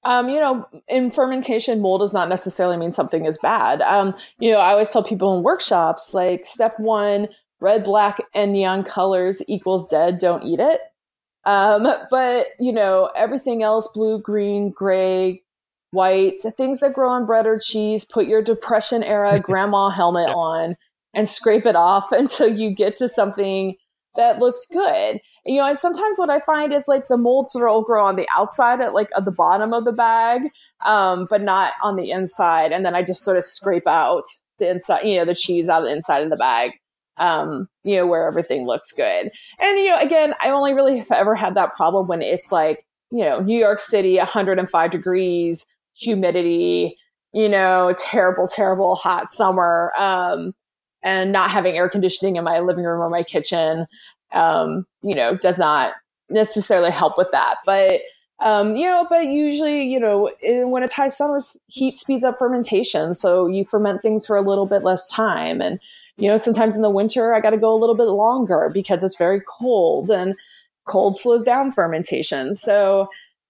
Speaker 12: Um, you know, in fermentation, mold does not necessarily mean something is bad. Um, you know, I always tell people in workshops, like step one, red, black, and neon colors equals dead. Don't eat it. Um, but, you know, everything else, blue, green, gray, white, things that grow on bread or cheese, put your Depression era grandma helmet on and scrape it off until you get to something that looks good. You know, and sometimes what I find is like the mold sort of will grow on the outside at like at the bottom of the bag, um, but not on the inside. And then I just sort of scrape out the inside, you know, the cheese out of the inside of the bag, um, you know, where everything looks good. And, you know, again, I only really have ever had that problem when it's like, you know, New York City, one hundred five degrees, humidity, you know, terrible, terrible hot summer, um, and not having air conditioning in my living room or my kitchen, um, you know, does not necessarily help with that. But, um, you know, but usually, you know, in, when it's high summer, heat speeds up fermentation. So you ferment things for a little bit less time. And, you know, sometimes in the winter, I got to go a little bit longer because it's very cold, and cold slows down fermentation. So,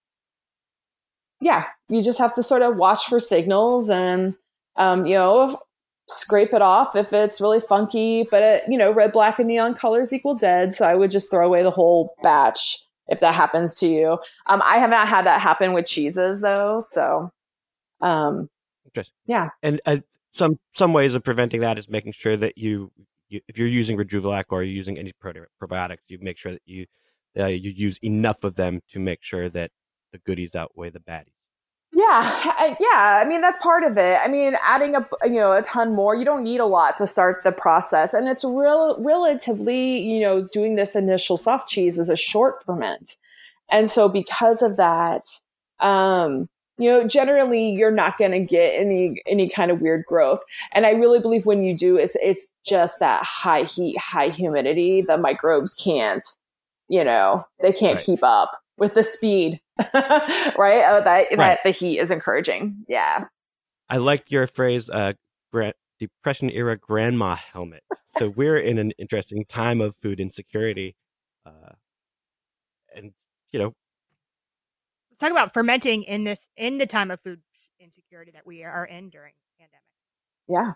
Speaker 12: yeah, you just have to sort of watch for signals and, um, you know, scrape it off if it's really funky. But, it, you know, red, black, and neon colors equal dead. So I would just throw away the whole batch if that happens to you. Um, I have not had that happen with cheeses, though. So, um,
Speaker 11: Interesting.
Speaker 12: Yeah.
Speaker 11: And uh, some some ways of preventing that is making sure that you, you if you're using Rejuvelac or you're using any probi- probiotics, you make sure that you uh, you use enough of them to make sure that the goodies outweigh the baddies.
Speaker 12: Yeah, I, yeah. I mean, that's part of it. I mean, adding a you know a ton more, you don't need a lot to start the process, and it's real relatively you know doing this initial soft cheese is a short ferment, and so because of that, um, you know, generally you're not going to get any any kind of weird growth. And I really believe when you do, it's it's just that high heat, high humidity. The microbes can't, you know, they can't
Speaker 11: Right.
Speaker 12: keep up with the speed, right? Oh, that,
Speaker 11: Right.
Speaker 12: that the heat is encouraging. Yeah.
Speaker 11: I like your phrase, uh, gra- Depression era grandma helmet. So we're in an interesting time of food insecurity. Uh, and, you know,
Speaker 10: Let's talk about fermenting in this in the time of food insecurity that we are in during the pandemic.
Speaker 12: Yeah.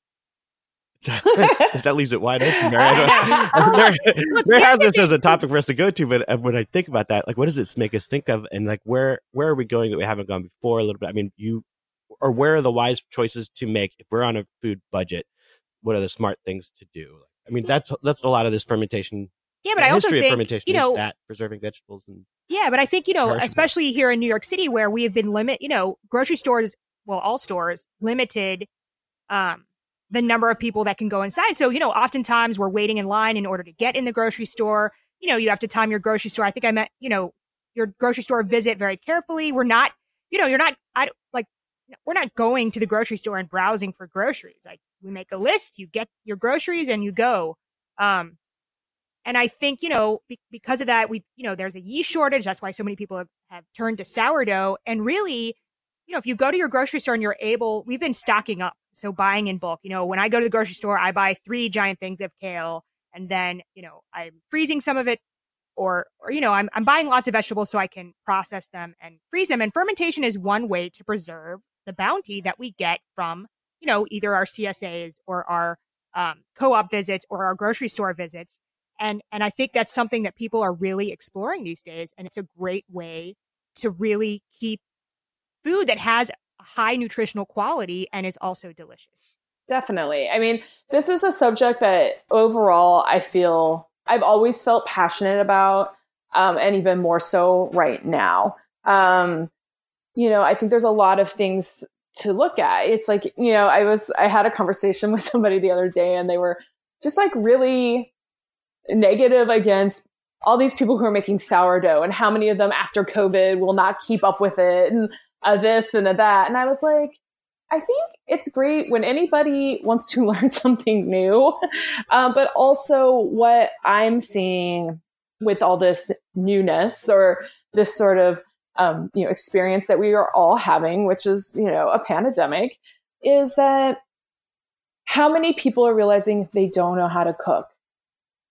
Speaker 11: that leaves it wide open. Mary, I don't- Mary, Mary has this as a topic for us to go to, but uh, when I think about that, like, what does this make us think of? And like, where, where are we going that we haven't gone before a little bit? I mean, you, or where are the wise choices to make if we're on a food budget? What are the smart things to do? I mean, that's, that's a lot of this fermentation.
Speaker 10: Yeah, but
Speaker 11: the
Speaker 10: I also
Speaker 11: history
Speaker 10: think,
Speaker 11: of fermentation
Speaker 10: you know,
Speaker 11: is that preserving vegetables. And
Speaker 10: yeah, but I think, you know,
Speaker 11: Perishable.
Speaker 10: especially here in New York City where we have been limit, you know, grocery stores, well, all stores limited, um, the number of people that can go inside. So, you know, oftentimes we're waiting in line in order to get in the grocery store. You know, you have to time your grocery store. I think I meant, you know, your grocery store visit very carefully. We're not, you know, you're not, I don't- like, we're not going to the grocery store and browsing for groceries. Like, we make a list, you get your groceries and you go. Um, and I think, you know, be- because of that, we, you know, there's a yeast shortage. That's why so many people have, have turned to sourdough. And really, you know, if you go to your grocery store and you're able, we've been stocking up. So buying in bulk, you know, when I go to the grocery store, I buy three giant things of kale, and then, you know, I'm freezing some of it, or, or, you know, I'm, I'm buying lots of vegetables so I can process them and freeze them. And fermentation is one way to preserve the bounty that we get from, you know, either our C S As or our, um, co-op visits or our grocery store visits. And, and I think that's something that people are really exploring these days. And it's a great way to really keep food that has a high nutritional quality and is also delicious.
Speaker 12: Definitely. I mean, this is a subject that overall I feel I've always felt passionate about, um, and even more so right now. Um, you know, I think there's a lot of things to look at. It's like, you know, I was, I had a conversation with somebody the other day and they were just like really negative against all these people who are making sourdough and how many of them after COVID will not keep up with it and uh, this and uh, that. And I was like, I think it's great when anybody wants to learn something new. Um, but also what I'm seeing with all this newness or this sort of, um, you know, experience that we are all having, which is, you know, a pandemic, is that how many people are realizing they don't know how to cook?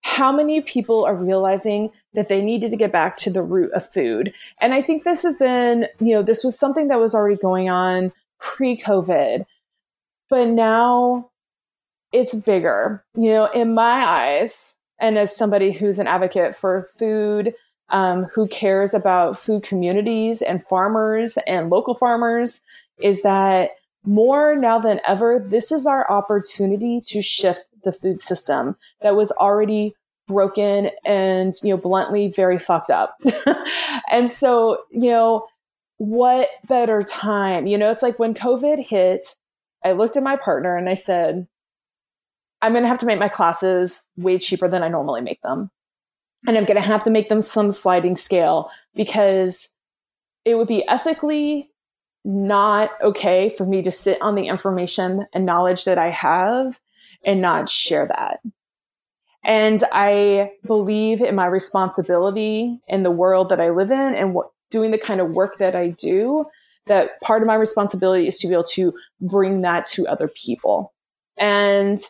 Speaker 12: how many people are realizing that they needed to get back to the root of food? And I think this has been, you know, this was something that was already going on pre-COVID, but now it's bigger, you know, in my eyes. And as somebody who's an advocate for food, um, who cares about food communities and farmers and local farmers, is that more now than ever, this is our opportunity to shift the food system that was already broken and, you know, bluntly very fucked up. And so, you know, what better time? You know, it's like when COVID hit, I looked at my partner and I said, I'm going to have to make my classes way cheaper than I normally make them. And I'm going to have to make them some sliding scale, because it would be ethically not okay for me to sit on the information and knowledge that I have and not share that. And I believe in my responsibility in the world that I live in and what, doing the kind of work that I do, that part of my responsibility is to be able to bring that to other people. And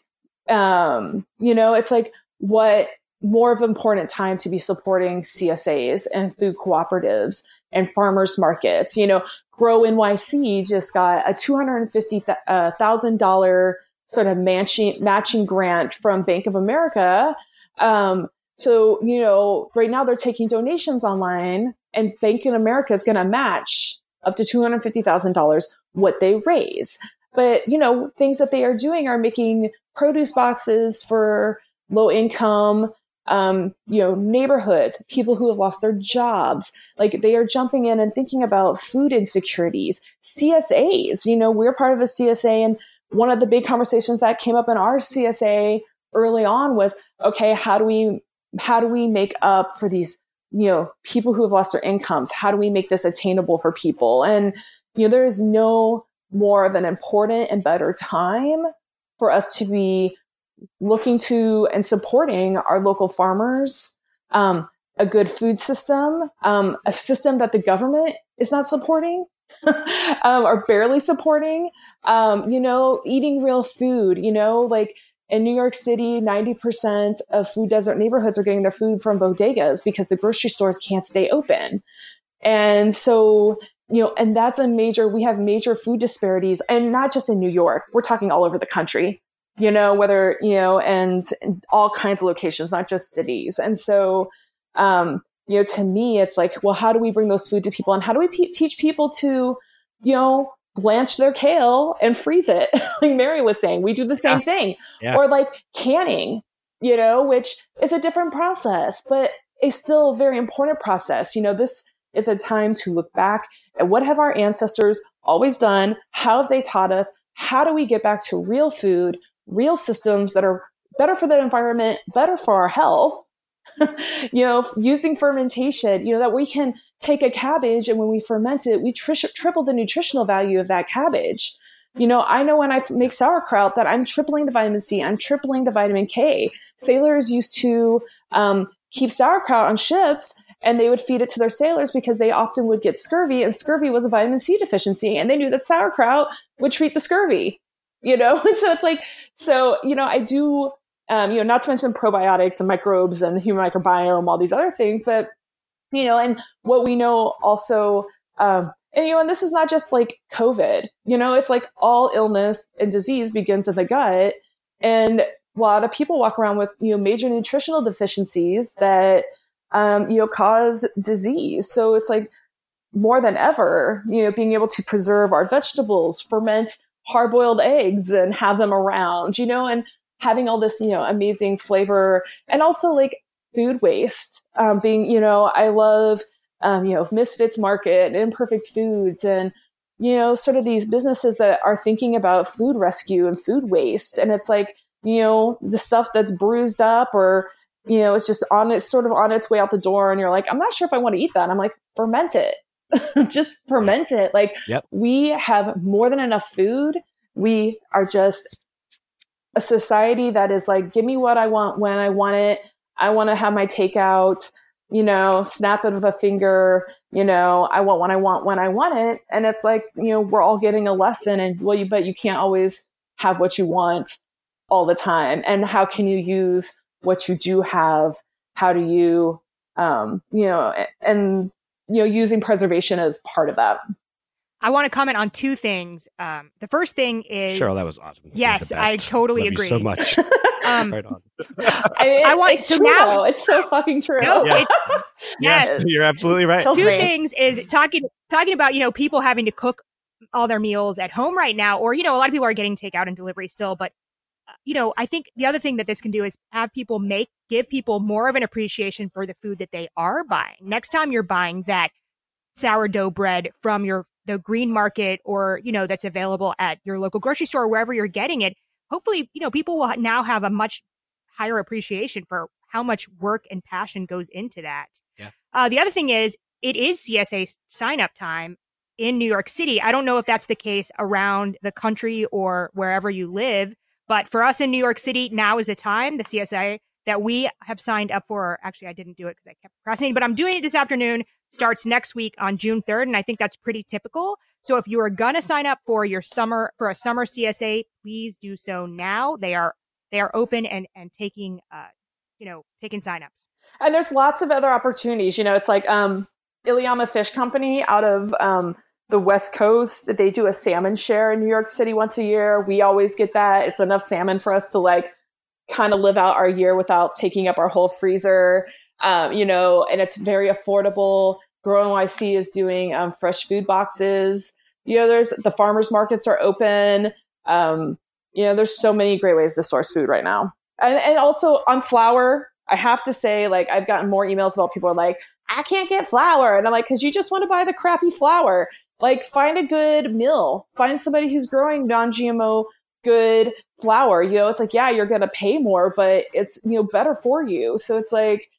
Speaker 12: Um, you know, it's like, what more of an important time to be supporting C S As and food cooperatives and farmers markets. You know, Grow N Y C just got a two hundred fifty thousand dollars sort of matching, matching grant from Bank of America. Um, so, you know, right now they're taking donations online, and Bank of America is going to match up to two hundred fifty thousand dollars what they raise. But, you know, things that they are doing are making produce boxes for low income, um, you know, neighborhoods, people who have lost their jobs. Like, they are jumping in and thinking about food insecurities. C S As, you know, we're part of a C S A, and one of the big conversations that came up in our C S A early on was, okay, how do we, how do we make up for these, you know, people who have lost their incomes? How do we make this attainable for people? And, you know, there is no more of an important and better time for us to be looking to and supporting our local farmers, um, a good food system, um, a system that the government is not supporting um, or barely supporting, um, you know, eating real food, you know, like in New York City, ninety percent of food desert neighborhoods are getting their food from bodegas because the grocery stores can't stay open. And so, you know, and that's a major, we have major food disparities, and not just in New York, we're talking all over the country, you know, whether, you know, and, and all kinds of locations, not just cities. And so, um, you know, to me, it's like, well, how do we bring those food to people, and how do we pe- teach people to, you know, blanch their kale and freeze it? Like Mary was saying, we do the same yeah. thing. Yeah. Or like canning, you know, which is a different process, but it's still a very important process. You know, this is a time to look back at what have our ancestors always done? How have they taught us? How do we get back to real food, real systems that are better for the environment, better for our health? You know, using fermentation, you know, that we can take a cabbage, and when we ferment it, we tri- triple the nutritional value of that cabbage. You know, I know when I f- make sauerkraut that I'm tripling the vitamin C, I'm tripling the vitamin K. Sailors used to um, keep sauerkraut on ships, and they would feed it to their sailors because they often would get scurvy, and scurvy was a vitamin C deficiency. And they knew that sauerkraut would treat the scurvy, you know? And so it's like, so, you know, I do, um, you know, not to mention probiotics and microbes and the human microbiome, all these other things, but, you know, and what we know also, um, and, you know, and this is not just like COVID, you know, it's like all illness and disease begins in the gut. And a lot of people walk around with, you know, major nutritional deficiencies that, um, you know, cause disease. So it's like more than ever, you know, being able to preserve our vegetables, ferment hard-boiled eggs and have them around, you know, and having all this, you know, amazing flavor, and also like food waste, um, being, you know, I love, um, you know, Misfits Market and Imperfect Foods, and, you know, sort of these businesses that are thinking about food rescue and food waste. And it's like, you know, the stuff that's bruised up, or, you know, it's just on it's sort of on its way out the door, and you're like, I'm not sure if I want to eat that. And I'm like, ferment it. Just ferment it. Like, yep. We have more than enough food. We are just a society that is like, give me what I want when I want it. I want to have my takeout, you know, snap it of a finger, you know, I want what I want when I want it. And it's like, you know, we're all getting a lesson, and well, you bet you can't always have what you want all the time. And how can you use what you do have, how do you, um, you know, and, you know, using preservation as part of that.
Speaker 10: I want to comment on two things. Um, the first thing is
Speaker 11: Cheryl, that was awesome.
Speaker 10: Yes, I totally
Speaker 11: Love
Speaker 10: agree.
Speaker 11: You so much.
Speaker 10: Um,
Speaker 11: right on.
Speaker 12: I,
Speaker 10: I want
Speaker 12: it's
Speaker 10: so
Speaker 12: true,
Speaker 10: now
Speaker 12: though. It's so fucking true.
Speaker 10: No,
Speaker 11: Yeah.
Speaker 10: it-
Speaker 11: Yes,
Speaker 10: yes.
Speaker 11: you're absolutely right.
Speaker 10: Two things is talking talking about, you know, people having to cook all their meals at home right now, or, you know, a lot of people are getting takeout and delivery still. But, uh, you know, I think the other thing that this can do is have people make, give people more of an appreciation for the food that they are buying. Next time you're buying that sourdough bread from your, the green market, or, you know, that's available at your local grocery store, or wherever you're getting it, hopefully, you know, people will now have a much higher appreciation for how much work and passion goes into that.
Speaker 11: Yeah.
Speaker 10: Uh, the other thing is, it is C S A sign up time in New York City. I don't know if that's the case around the country or wherever you live, but for us in New York City, now is the time, the C S A that we have signed up for. Actually, I didn't do it because I kept procrastinating, but I'm doing it this afternoon. Starts next week on June third. And I think that's pretty typical. So if you are going to sign up for your summer, for a summer C S A, please do so now. They are, they are open and, and taking, uh, you know, taking signups.
Speaker 12: And there's lots of other opportunities. You know, it's like, um, Iliama Fish Company out of, um, the West Coast, that they do a salmon share in New York City once a year. We always get that. It's enough salmon for us to like kind of live out our year without taking up our whole freezer. Um, you know, and it's very affordable. Grow N Y C is doing um, fresh food boxes. You know, there's the farmers markets are open. Um, you know, there's so many great ways to source food right now. And, and also on flour, I have to say, like, I've gotten more emails about people are like, I can't get flour. And I'm like, because you just want to buy the crappy flour. Like, find a good mill. Find somebody who's growing non-G M O good flour. You know, it's like, yeah, you're going to pay more, but it's, you know, better for you. So it's like,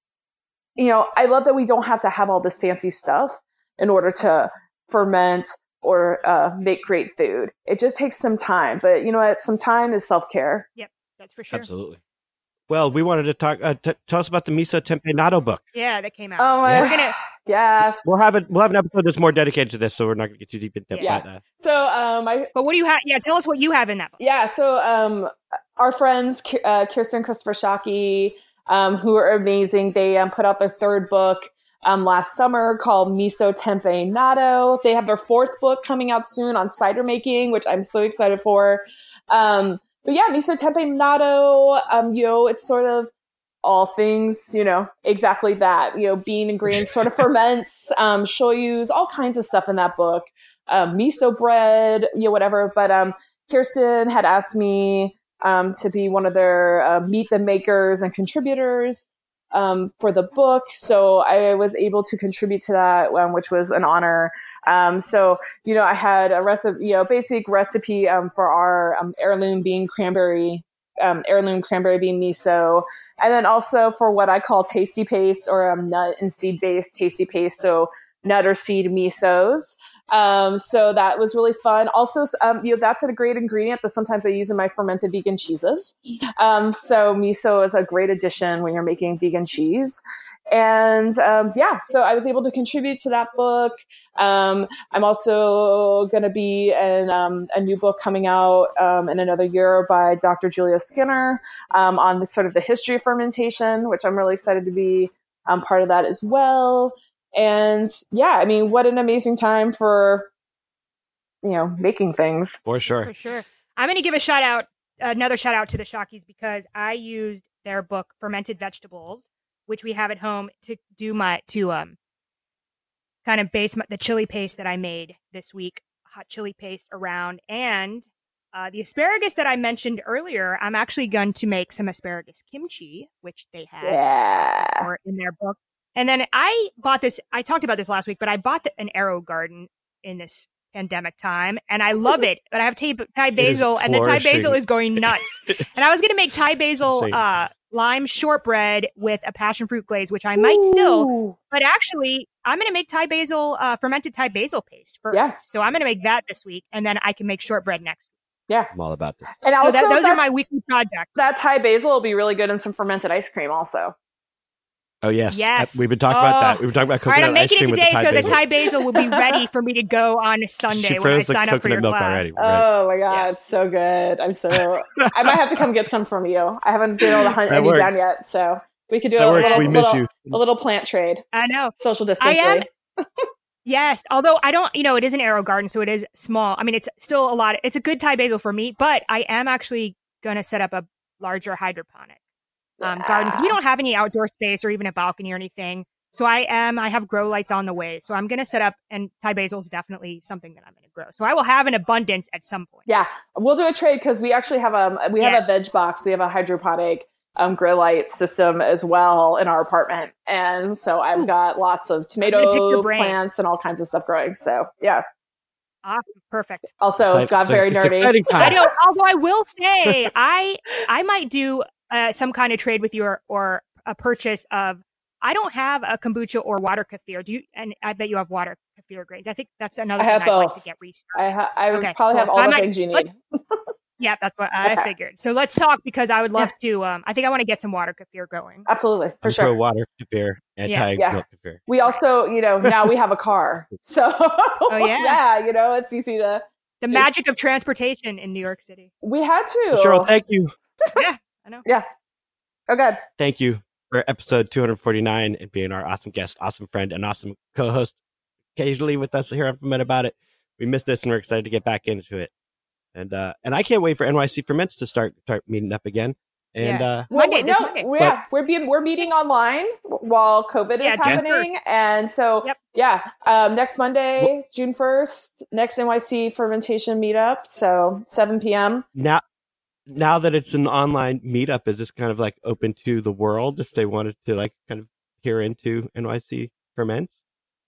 Speaker 12: you know, I love that we don't have to have all this fancy stuff in order to ferment or uh, make great food. It just takes some time. But you know what? Some time is self-care.
Speaker 10: Yep, that's for sure.
Speaker 11: Absolutely. Well, we wanted to talk. Uh, t- tell us about the Miso Tempeh Natto book.
Speaker 10: Yeah, that came out.
Speaker 12: Oh my!
Speaker 10: We're gonna.
Speaker 12: Yes.
Speaker 11: We'll have it. We'll have an episode that's more dedicated to this, so we're not going to get too deep into it.
Speaker 12: Yeah.
Speaker 11: But, uh,
Speaker 12: So, um, I.
Speaker 10: But what do you have? Yeah, tell us what you have in that book.
Speaker 12: Yeah. So, um, our friends, uh, Kirsten and Christopher Shockey, um, who are amazing. They um, put out their third book um, last summer called Miso Tempeh Natto. They have their fourth book coming out soon on cider making, which I'm so excited for. Um, but yeah, Miso Tempeh Natto. Um, you know, it's sort of all things, you know, exactly that, you know, bean and grains sort of ferments, um, shoyus, all kinds of stuff in that book, um, miso bread, you know, whatever. But, um, Kirsten had asked me, um, to be one of their, uh, meet the makers and contributors, um, for the book. So I was able to contribute to that, um, which was an honor. Um, so, you know, I had a recipe, you know, basic recipe, um, for our, um, heirloom bean cranberry Um, heirloom cranberry bean miso, and then also for what I call tasty paste or um, nut and seed based tasty paste, so nut or seed misos. Um, so that was really fun. Also, um, you know, that's a great ingredient that sometimes I use in my fermented vegan cheeses. Um, so miso is a great addition when you're making vegan cheese. And um, yeah, so I was able to contribute to that book. Um, I'm also going to be in um, a new book coming out um, in another year by Doctor Julia Skinner um, on the sort of the history of fermentation, which I'm really excited to be um, part of that as well. And yeah, I mean, what an amazing time for, you know, making things.
Speaker 11: For sure.
Speaker 10: For sure. I'm going to give a shout out, another shout out to the Shockeys, because I used their book, Fermented Vegetables, which we have at home, to do my, to, um, kind of base my, the chili paste that I made this week, hot chili paste around. And, uh, the asparagus that I mentioned earlier, I'm actually going to make some asparagus kimchi, which they had
Speaker 12: Yeah.
Speaker 10: in their book. And then I bought this, I talked about this last week, but I bought the, an Aero Garden in this pandemic time, and I love it. But I have Thai, Thai basil, and the Thai basil is going nuts. And I was going to make Thai basil,
Speaker 11: insane.
Speaker 10: uh, lime shortbread with a passion fruit glaze, which I might
Speaker 12: Ooh.
Speaker 10: still, but actually I'm going to make Thai basil, uh, fermented Thai basil paste first.
Speaker 12: Yeah.
Speaker 10: So I'm going to make that this week, and then I can make shortbread next week.
Speaker 12: Yeah.
Speaker 11: I'm all about this.
Speaker 12: And
Speaker 10: So
Speaker 12: also
Speaker 10: that, those
Speaker 12: that,
Speaker 10: are my weekly projects.
Speaker 12: that Thai basil will be really good in some fermented ice cream also.
Speaker 11: Oh, yes.
Speaker 10: Yes.
Speaker 11: Uh, we've been talking
Speaker 10: oh.
Speaker 11: about that. We've been talking about
Speaker 10: All right,
Speaker 11: coconut
Speaker 10: I'm making
Speaker 11: ice cream
Speaker 10: it today
Speaker 11: with the Thai
Speaker 10: so
Speaker 11: basil.
Speaker 10: the Thai basil will be ready for me to go on Sunday
Speaker 11: She
Speaker 10: when I
Speaker 11: froze the
Speaker 10: sign up for your
Speaker 11: coconut milk
Speaker 10: class.
Speaker 11: already.
Speaker 12: Oh my god, it's so good. I'm so I might have to come get some from you. I haven't been able to hunt
Speaker 11: That
Speaker 12: any
Speaker 11: works.
Speaker 12: down yet, so we could do
Speaker 11: That
Speaker 12: a
Speaker 11: works.
Speaker 12: little,
Speaker 11: We miss
Speaker 12: little,
Speaker 11: you.
Speaker 12: a little plant trade.
Speaker 10: I know.
Speaker 12: Social
Speaker 10: I
Speaker 12: distancing.
Speaker 10: am. Yes, although I don't, you know, it is an Aero garden, so it is small. I mean, it's still a lot. It's a good Thai basil for me, but I am actually going to set up a larger hydroponic um,
Speaker 12: Yeah.
Speaker 10: garden because we don't have any outdoor space or even a balcony or anything. So I am, I have grow lights on the way. So I'm going to set up, and Thai basil is definitely something that I'm going to grow. So I will have an abundance at some point.
Speaker 12: Yeah, we'll do a trade because we actually have a we have
Speaker 10: Yeah.
Speaker 12: a veg box. We have a hydroponic um, grow light system as well in our apartment, and so I've
Speaker 10: Ooh.
Speaker 12: got lots of
Speaker 10: gonna pick your
Speaker 12: tomato
Speaker 10: brain.
Speaker 12: plants and all kinds of stuff growing. So yeah,
Speaker 10: Awesome. Perfect.
Speaker 12: also
Speaker 11: Exciting-
Speaker 12: got very
Speaker 11: it's
Speaker 12: nerdy.
Speaker 11: exciting
Speaker 10: I
Speaker 11: times.
Speaker 10: know. Although I will say, I I might do uh, some kind of trade with you or, or a purchase of. I don't have a kombucha or water kefir. Do you? And I bet you have water kefir grains. I think that's another
Speaker 12: I
Speaker 10: thing
Speaker 12: have
Speaker 10: I'd like
Speaker 12: both.
Speaker 10: to get restarted.
Speaker 12: I ha- I would
Speaker 10: Okay,
Speaker 12: probably
Speaker 10: cool.
Speaker 12: have all
Speaker 10: I
Speaker 12: the
Speaker 10: might-
Speaker 12: things you need.
Speaker 10: let's- Yeah, that's what I
Speaker 12: Okay.
Speaker 10: figured. So let's talk because I would love to. Um, I think I want to get some water kefir going.
Speaker 12: Absolutely, for
Speaker 11: I'm
Speaker 12: sure.
Speaker 11: pro water kefir, anti
Speaker 12: Yeah.
Speaker 11: milk kefir.
Speaker 12: We also, you know, now we have a car, so
Speaker 10: Oh, yeah.
Speaker 12: yeah, you know, it's easy to.
Speaker 10: The
Speaker 12: to-
Speaker 10: magic of transportation in New York City.
Speaker 12: We had to.
Speaker 11: Cheryl, thank you.
Speaker 10: Yeah, I know.
Speaker 12: Yeah. Oh, good.
Speaker 11: Thank you for episode two forty-nine and being our awesome guest, awesome friend, and awesome co-host. Occasionally with us here on Ferment About It. We missed this and we're excited to get back into it. And uh, and I can't wait for N Y C Ferments to start start meeting up again. And
Speaker 10: Yeah.
Speaker 11: uh,
Speaker 12: Well,
Speaker 10: Monday, this
Speaker 12: no,
Speaker 10: Monday.
Speaker 12: we- yeah, we're being we're meeting online while COVID
Speaker 10: Yeah,
Speaker 12: is
Speaker 10: June
Speaker 12: happening,
Speaker 10: first.
Speaker 12: and so
Speaker 10: Yep.
Speaker 12: yeah, um, next Monday, June first, next N Y C fermentation meetup, so seven p.m.
Speaker 11: now now that it's an online meetup, is this kind of like open to the world if they wanted to like kind of peer into N Y C Ferments?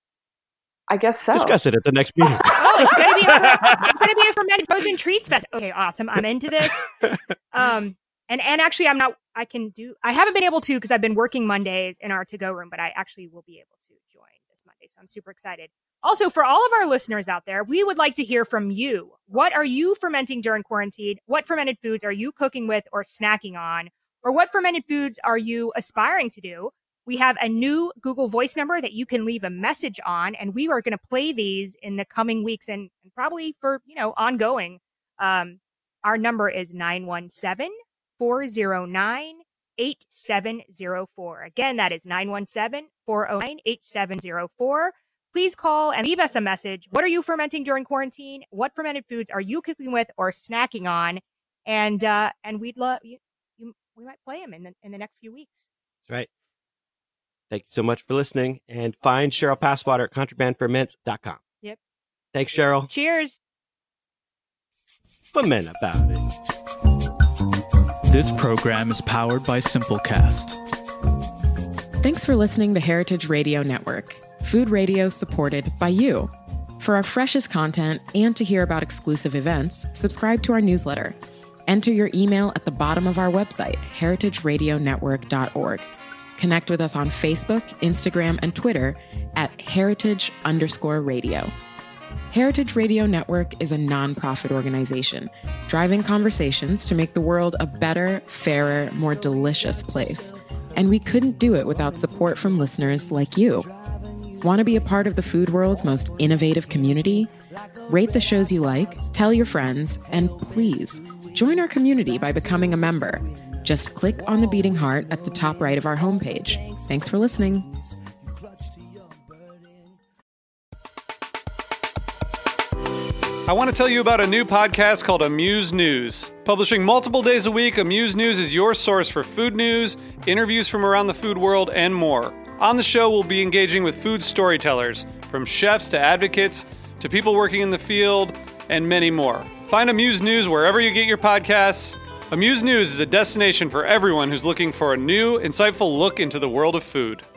Speaker 12: I guess so.
Speaker 11: Discuss it at the next meeting.
Speaker 10: Oh, it's gonna be a, it's gonna be a fermented frozen treats fest. Okay, awesome. I'm into this. Um, and and actually, I'm not. I can do. I haven't been able to because I've been working Mondays in our to go room, but I actually will be able to join this Monday, so I'm super excited. Also, for all of our listeners out there, we would like to hear from you. What are you fermenting during quarantine? What fermented foods are you cooking with or snacking on? Or what fermented foods are you aspiring to do? We have a new Google Voice number that you can leave a message on, and we are going to play these in the coming weeks and, and probably for, you know, ongoing. Um, our number is nine one seven, four zero nine, eight seven zero four. Again, that is nine one seven, four zero nine, eight seven zero four. Please call and leave us a message. What are you fermenting during quarantine? What fermented foods are you cooking with or snacking on? And, uh, and we'd love you, you, we might play them in the, in the next few weeks.
Speaker 11: That's right. Thank you so much for listening. And find Cheryl Passwater at contraband ferments dot com.
Speaker 10: Yep.
Speaker 11: Thanks, Cheryl.
Speaker 10: Cheers.
Speaker 11: Ferment About It.
Speaker 13: This program is powered by Simplecast.
Speaker 14: Thanks for listening to Heritage Radio Network, food radio supported by you. For our freshest content and to hear about exclusive events, subscribe to our newsletter. Enter your email at the bottom of our website, heritage radio network dot org. Connect with us on Facebook, Instagram, and Twitter at heritage underscore radio. Heritage Radio Network is a nonprofit organization driving conversations to make the world a better, fairer, more delicious place. And we couldn't do it without support from listeners like you. Want to be a part of the food world's most innovative community? Rate the shows you like, tell your friends, and please join our community by becoming a member. Just click on the beating heart at the top right of our homepage. Thanks for listening.
Speaker 15: I want to tell you about a new podcast called Amuse News. Publishing multiple days a week, Amuse News is your source for food news, interviews from around the food world, and more. On the show, we'll be engaging with food storytellers, from chefs to advocates to people working in the field, and many more. Find Amuse News wherever you get your podcasts. Amuse News is a destination for everyone who's looking for a new, insightful look into the world of food.